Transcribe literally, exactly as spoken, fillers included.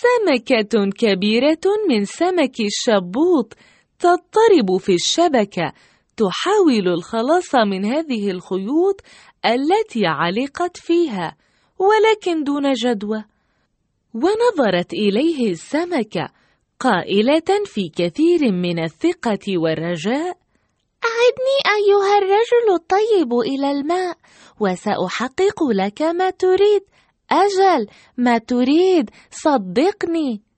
سمكة كبيرة من سمك الشبوط تضطرب في الشبكة، تحاول الخلاص من هذه الخيوط التي علقت فيها، ولكن دون جدوى. ونظرت إليه السمكة قائلة في كثير من الثقة والرجاء: أعدني أيها الرجل الطيب إلى الماء، وسأحقق لك ما تريد. أجل، ما تريد، صدقني.